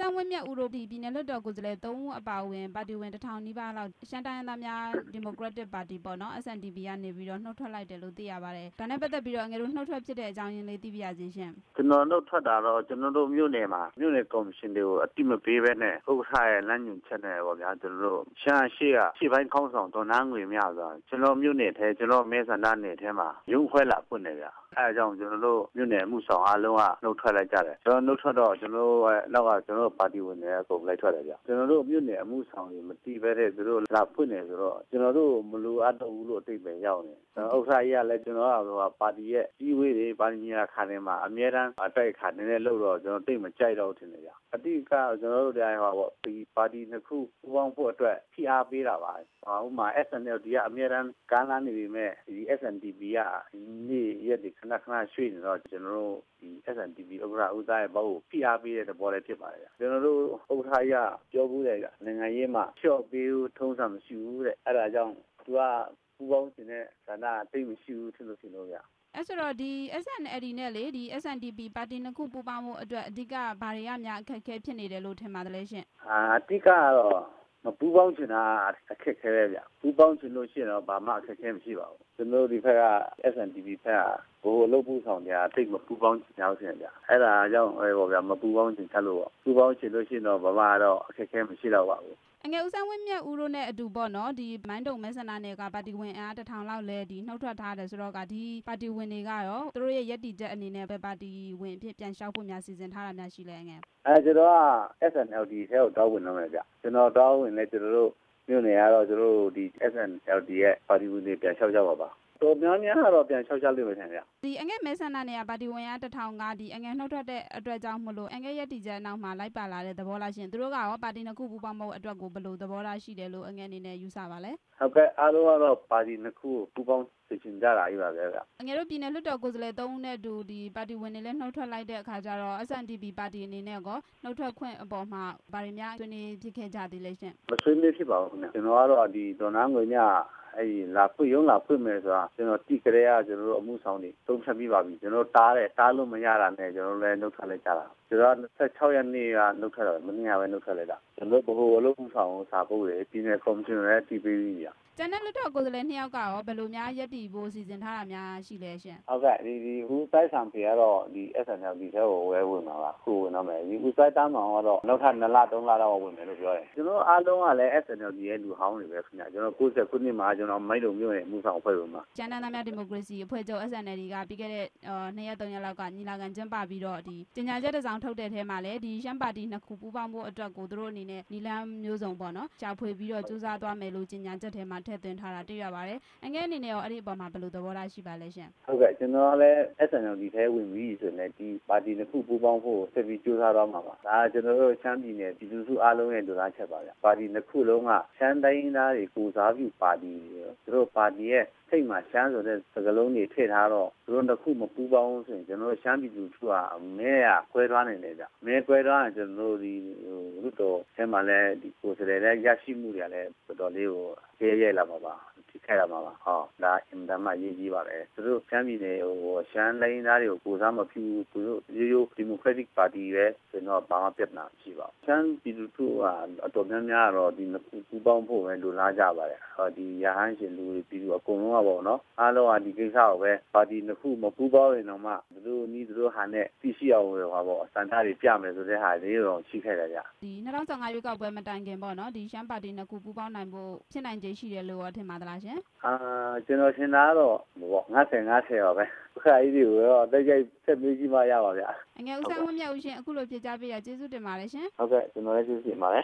ဆောင်ဝင်းမြတ်ဦးတို့ပြည်နယ်လွှတ်တော်ကိုယ်စားလှယ်3ဦးအပါအဝင်ပါတီဝင်1000နီးပါးလောက်ရှမ်းတိုင်းရင်းသားများဒီမိုကရက်တစ်ပါတီပေါ့နော် SNDP ကနေပြီးတော့နှုတ်ထွက်လိုက်တယ်လို့သိရပါတယ်ဒါနဲ့ပတ်သက်ပြီးတော့ငယ်တို့နှုတ်ထွက်ဖြစ်တဲ့အကြောင်းရင်းလေးသိပြရစီရှင်ကျွန်တော်နှုတ်ထွက်တာတော့ကျွန်တော်တို့မြို့နယ်မှာမြို့နယ်ကော်မရှင်တွေကိုအတိမပေးဘဲနဲ့ဥက္ကဋ္ဌရဲ့လမ်းညွှန်ချက်နဲ့ပေါ့ဗျာကျွန်တော်တို့ရှမ်းရှေ့ကရှေ့ပိုင်းခေါင်းဆောင်တော်နှန်းငွေမြဆိုကျွန်တော်မြို့နယ်ထဲကျွန်တော်မဲဆန္ဒနယ်ထဲမှာရုံးခွဲလာဖွင့်နေဗျာအဲအကြောင်းကျွန်တော်တို့မြို့နယ်မှုဆောင်အားလုံးကနှုတ်ထွက်လိုက်ကြတယ်ကျွန်တော်နှုတ်ထွက်တော့ကျွန်တော်တို့နောက်ကကျွန်တော်ပါတီဝင်တွေအကုန်လိုက်ထွက်တယ်ဗျကျွန်တော်တို့မြို့နယ်အမှုဆောင်တွေမတိပဲတဲ့သူတို့လာဖွင့်နေဆိုတော့ကျွန်တော်တို့မလိုအပ်တော့ဘူးလို့အတိတ်ပဲရောက်နေဥက္ကဋ္ဌကြီးကလည်းကျွန်တော်ကပါတီရဲ့ကြီးဝေးတွေပါတီညာခါနေမှာအများတန်းအတိုက်ခါနေနဲ့လို့တော့ကျွန်တော်တိတ်မကြိုက်တော့ထင်တယ်ဗျအတိကကျွန်တော်တို့တရားဟောပေါ့ဒီပါတီနှစ်ခုပူးပေါင်းဖို့အတွက်ဖိအားပေးတာပါဥပမာ SNLD ကအများတန်းကမ်းလှမ်းနေပြီမဲ့ဒီ SNDP ကနေ့ရက်ဒီခဏရွှေ့နေတော့ကျွန်တော်တို့ဒီ SNDP ဥက္ကဋ္ဌဦးသားရဲ့ဘောက်ကိုဖိအားပေးတဲ့သဘောလေးဖြစ်ပါတယ်ကျွန်တော်တို့ဥက္ကဋ္ဌကြီးကပြောဘူးတယ်နိုင်ငံရေးမှာလျှော့ပေးဦးထုံးစံမရှိဘူးတဲ့အဲ့ဒါကြောင့်သူကပူပေါင်းခြင်းနဲ့ဆန္ဒတိတ်မရှိဘူးထင်လို့ဗျအဲ့ဆိုတော့ဒီ SNLD နဲ့လေဒီ SNDP ပါတီနှစ်ခုပူးပေါင်းမှုအတွက်အဓိကဘာတွေကများအခက်အခဲဖြစ်နေတယ်လို့ထင်ပါတယ်လဲရှင်အဓိကတော့မပူပေါင်းချင်တာအခက်ခဲပဲဗျပူပေါင်းချင်လို့ရှိရင်တော့ဘာမှအခက်ခဲမရှိပါဘူးကျွန်တော်ဒီဘက်က SNDP ဘက်ကဘိုးအလုပ်ပူဆောင်ကြတိတ်မပူပေါင်းချင်ကြဘူးဗျအဲ့ဒါကြောင့်ပေါ့ဗျာမပူပေါင်းချင်ချက်လို့ပူပေါင်းချင်လို့ရှိရင်တော့ဘာမှတော့အခက်ခဲမရှိတော့ပါဘူးငယ်ဦးဆောင်ဝင်းမြတ်ဦးတို့နဲ့အတူပေါ့နော်ဒီမိုင်းတုံမဲဆန္ဒနယ်ကပါတီဝင်အား1000လောက်လဲဒီနှုတ်ထွက်ထားတယ်ဆိုတော့ကဒီပါတီဝင်တွေကရောသူတို့ရဲ့ယက်တီချက်အနေနဲ့ပဲပါတီဝင်အဖြစ်ပြန်လျှောက်ဖို့များစီစဉ်ထားတာများရှိလဲငယ်ကျွန်တော်က SNLD ထဲကိုတောင်းဝင်တော့မယ်ဗျကျွန်တော်တောင်းဝင်လဲကျွန်တော်တို့မြို့နယ်ကတော့ကျွန်တော်တို့ဒီ SNLD ရဲ့ပါတီဝင်တွေပြန်လျှောက်ကြပါပါတော်များများကတော့ပြန်လျှောက်ကြလိမ့်မယ်ထင်ဗျဒီအငဲ့မဲဆန္ဒနယ်ကပါတီဝင်အား1000ကဒီအငဲ့နှုတ်ထွက်တဲ့အတွက်ကြောင့်မလို့အငဲ့ရက်တီချက်အနောက်မှာလိုက်ပါလာတဲ့သဘောလားရှင်သူတို့ကရောပါတီနှစ်ခုပူးပေါင်းဖို့အတွက်ကိုဘယ်လိုသဘောထားရှိတယ်လို့အငဲ့အနေနဲ့ယူဆပါလဲဟုတ်ကဲ့အားလုံးကတော့ပါတီနှစ်ခုပူးပေါင်းသိချင်ကြတာကြီးပါပဲဗျအငဲ့တို့ပြည်နယ်လွှတ်တော်ကိုယ်စားလှယ်3ဦးနဲ့တူဒီပါတီဝင်တွေလည်းနှုတ်ထွက်လိုက်တဲ့အခါကျတော့ SNDP ပါတီအနေနဲ့ကောနှုတ်ထွက်ခွင့်အပေါ်မှာဗာတွေများဆွေးနွေးဖြစ်ခဲ့ကြသေးလဲရှင်မဆွေးနွေးဖြစ်ပါဘူးခင်ဗျကျွန်တော်ကတော့ဒီဒေါ်နန်းငွေညအဲ့လာဖွင့်ရုံးလာဖွင့်မယ်ဆိုတာကျွန်တော်တိကြရကျွန်တော်တို့အမှုဆောင်တွေသုံးဖြတ်ပြီးပါပြီကျွန်တော်တားလို့မရတာနဲ့ကျွန်တော်လည်းနှုတ်ထွက်လိုက်ကြတာကျွန်တော်26ရက်နေ့ကနှုတ်ထွက်တော့မနေ့ကပဲနှုတ်ထွက်လိုက်တာကျွန်တော်ဘိုးအလုပ်မှုဆောင်စာပို့တယ်ပြည်နယ်ကော်မရှင်လည်းတီးပေးပြီဗျကျန်တဲ့လွှတ်တော်ကိုယ်စားလှယ်2ယောက်ကရောဘယ်လိုများယက်တီဖို့စီစဉ်ထားတာများရှိလဲရှင်ဟုတ်ကဲ့ဒီဦးဆိုင်ဆောင်ဖေကတော့ဒီ SNLD ထဲကိုဝဲဝင်မှာပါခုဝင်တော့မယ်ဒီဦးဆိုင်တန်းမောင်ကတော့နောက်ထပ်2လ3လတော့ဝင်မယ်လို့ပြောတယ်ကျွန်တော်အားလုံးကလည်း SNLD ရဲ့လူဟောင်းတွေပဲခင်ဗျကျွန်တော်90ခုနှစ်မှာကျွန်တော်မိုက်တုံမြို့နယ်မှုဆောင်အဖွဲ့ဝင်မှာကျန်တဲ့များဒီမိုကရေစီအဖွဲ့ချုပ် SNLD ကပြီးခဲ့တဲ့2ရက်3ရက်လောက်ကညီလာခံကျင်းပပြီးတော့ဒီကြေညာချက်တစ်စောင်ထုတ်တဲ့ထဲမှာလည်းဒီရှမ်းပါတီနှစ်ခုပူးပေါင်းဖို့အတွက်ကိုသူတို့အနေနဲ့နီလန်းမျိုးစုံပေါ့နော်ရှာဖွေပြီးတော့စူးစမ်းသွားမယ်လို့ကြေညာချက်ထဲမှာထည့်သွင်းထားတာတွေ့ရပါတယ်အငဲ့အနေနဲ့ရောအဲ့ဒီအပေါ်မှာဘယ်လိုသဘောထားရှိပါလဲရှင်ဟုတ်ကဲ့ကျွန်တော်လည်း SNLD ထဲဝင်ပြီးဆိုရင်ဒီပါတီနှစ်ခုပူးပေါင်းဖို့ဆက်ပြီးစူးစမ်းသွားမှာပါဒါကျွန်တော်တို့ရှမ်းပြည်နယ်ပြည်သူ့စုအားလုံးရဲ့လူသားချက်ပါဗျပါတီနှစ်ခုလုံးကရှမ်းတိုင်းသားတွေကိုစားပြုပါတီသူတို့ပါတီရဲ့စိတ်မှာရှမ်းဆိုတဲ့စကားလုံးတွေထည့်ထားတော့သူတို့တစ်ခုမပူးပေါင်းဆိုရင်ကျွန်တော်တို့ရှမ်းပြည်သူထုကမဲရခွဲသွားနိုင်တယ်ဗျမဲခွဲသွားရင်ကျွန်တော်တို့ဒီလူတော်အဲမှာလည်းဒီကိုယ်စတဲ့ရရှိမှုတွေလည်းတော်တော်လေးကိုရဲလာပါပါခဲ့ရမှာပါဟောဒါအင်တာမရေးကြီးပါပဲသူတို့ရှမ်းပြည်နယ်ရှမ်းတိုင်းသားတွေကိုကိုစားမပြုသူတို့ရိုးဒီမိုကရက်တစ်ပါတီပဲကျွန်တော်ဘာမှပြဿနာမရှိပါဘူးရှမ်းပြည်သူထုကအတော်များများတော့ဒီပူပေါင်းဖို့ပဲလိုလားကြပါတယ်ဟောဒီရဟန်းရှင်လူတွေပြည်သူအကုန်လုံးကပေါ့နော်အားလုံးကဒီကိစ္စကိုပဲပါတီနှစ်ခုမပူပေါင်းရင်တော့မှသူတို့နီးသူတို့ဟာနဲ့သိရှိအောင်ဟောပေါ့စံသားတွေပြမယ်ဆိုတဲ့ဟာလေးတော့ရှိခဲ့ကြကြဒီ2015ရွေးကောက်ပွဲမတိုင်ခင်ပေါ့နော်ဒီရှမ်းပါတီနှစ်ခုပူပေါင်းနိုင်ဖို့ဖြစ်နိုင်ခြေရှိတယ်လို့ထင်ပါသလားရှင်ကျွန်တော်ထင်တာတော့ပေါ့50ပါပဲခါကြီးတွေကိုတော့တိုက်ရိုက်ဆက်မေးကြည့်မှရပါဗျာအငယ်ဦးဆောင်ဝင်းမြတ်ဦးရှင်အခုလိုဖြေကြားပေးရကျေးဇူးတင်ပါတယ်ရှင်ဟုတ်ကဲ့ကျွန်တော်လည်းကျေးဇူးတင်ပါတယ်